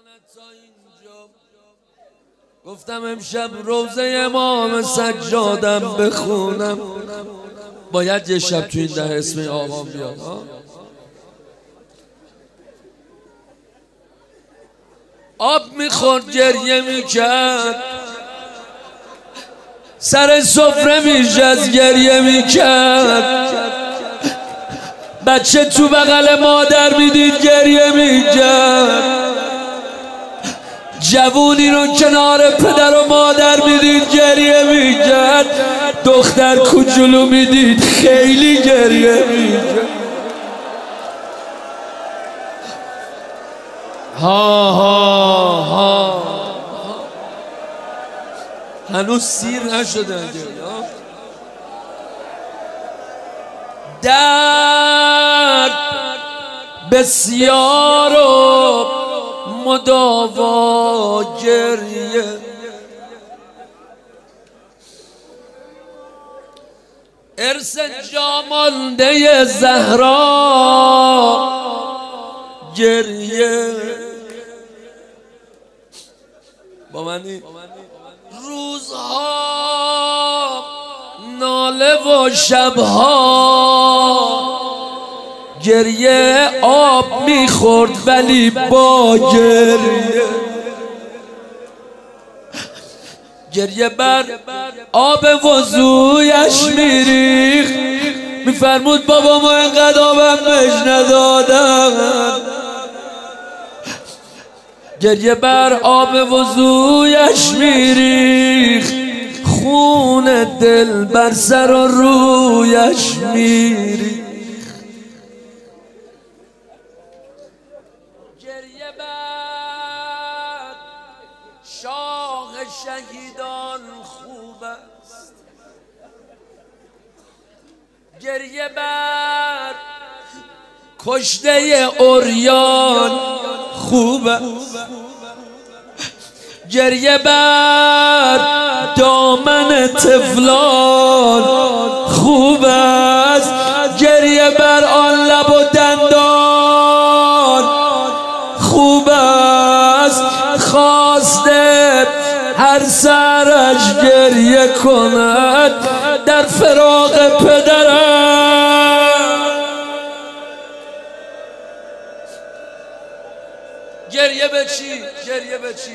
گفتم امشب روزه امام سجادم بخونم. باید یه شب تو این ده اسم آقام بیاد. آب میخورد گریه میکرد، سر سفره میشست گریه میکرد، بچه تو بغل مادر میدید گریه میکرد، جوونی رو کنار پدر و مادر میدید گریه میکرد، دختر کوچولو میدید خیلی گریه میکرد. ها ها ها هنوز سیر نشده. درد بسیار و مداوا گریه، ارث جامانده زهرا گریه. با منی روزها ناله و شبها گریه، آب میخورد ولی با گریه، گریه بر آب وضویش میریخت، میفرمود بابا ما اینقدر آبم بهش ندادن. گریه بر آب وضویش میریخت، خون دل بر سر و رویش میریخت. گریه بر شاه شهیدان خوب است، گریه بر کشته عریان خوب است، گریه بر دامن طفلان خوب است، گریه بر آن لب و دندان خوب است. خواسته هر سرش گریه کند در فراق پدرم. گریه به چی؟ گریه به چی؟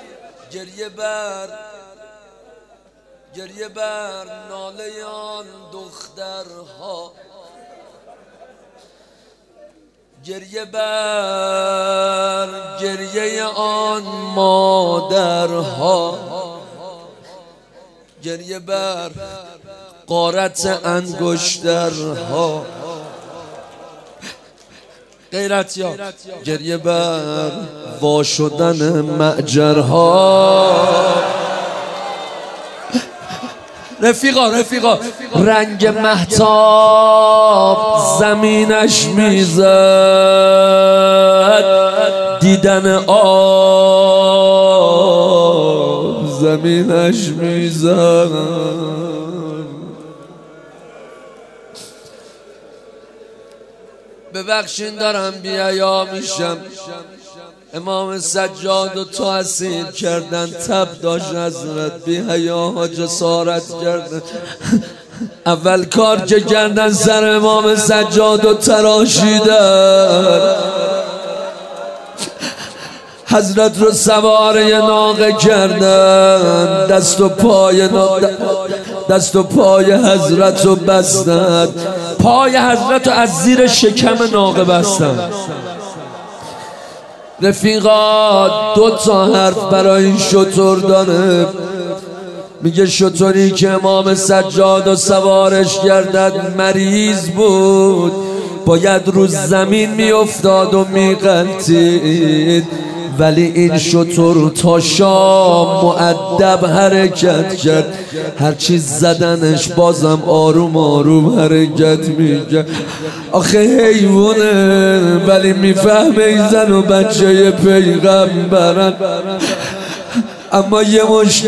گریه بر ناله آن دخترها، گریه بر گریه آن مادرها، گریه بر غارت انگشترها. غیرتیار گریه بر وا شدن معجرها. رفیقا رنگ مهتاب زمینش میزد، دیدن آب زمینش میزد. ببخشین دارم بی‌حیا میشم، امام سجاد و تو اسیر کردن، تب داشت حضرت، بی‌حیاها جسارت کردن. اول کار که کردن سر امام سجاد و تراشیدن، حضرت رو سوار یه ناقه کردن، دست و پای حضرت رو بستن، پای حضرت رو از زیر شکم ناقه بستن. رفیقا 2 حرف برای این شتر داره، میگه شتری که امام سجاد و سوارش گردد مریض بود، باید رو زمین میافتاد و میغلطید، ولی این شتر تا شام مؤدب حرکت کرد، هرچی زدنش بازم آروم آروم حرکت میکرد. آخه حیوانه ولی میفهمه این زن و بچه پیغمبرن. اما یه مش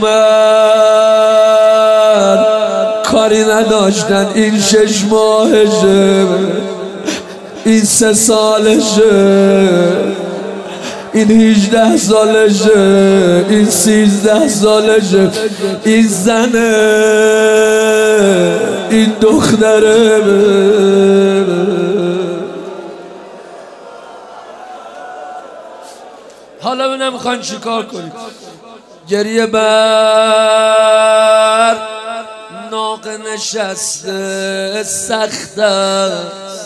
نامرد کاری نداشتن، این 6 ماهشه، این 3 سالشه، این 18 سالشه، این 13 سالشه، این زنه، این دختره. حالا ببینم میخواین چیکار کنید. گریه بر ناقه نشسته سخت است،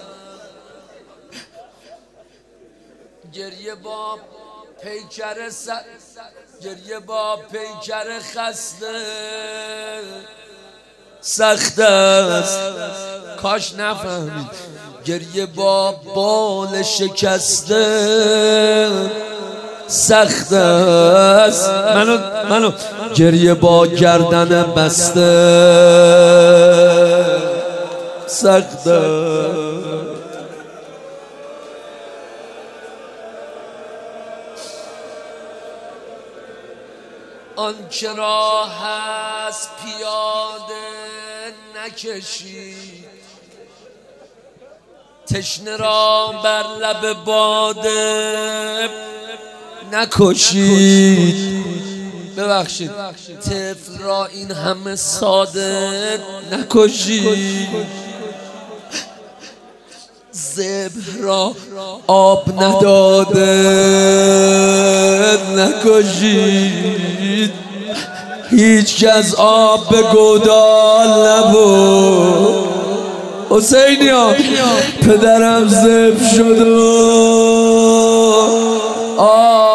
گریه با پیکر گریه با پیکر خسته سخت است. کاش نفهمید گریه با بال شکسته سخت است. منو گریه با گردن بسته سخت است. آن که راه هست پیاده نکشید، تشنه را بر لب باده نکشید. ببخشید طفل را این همه ساده نکشید، ذبح را آب نداده نکشید. هیچ کس آب به گودال نبود. حسینیا پدرم ذبح شد و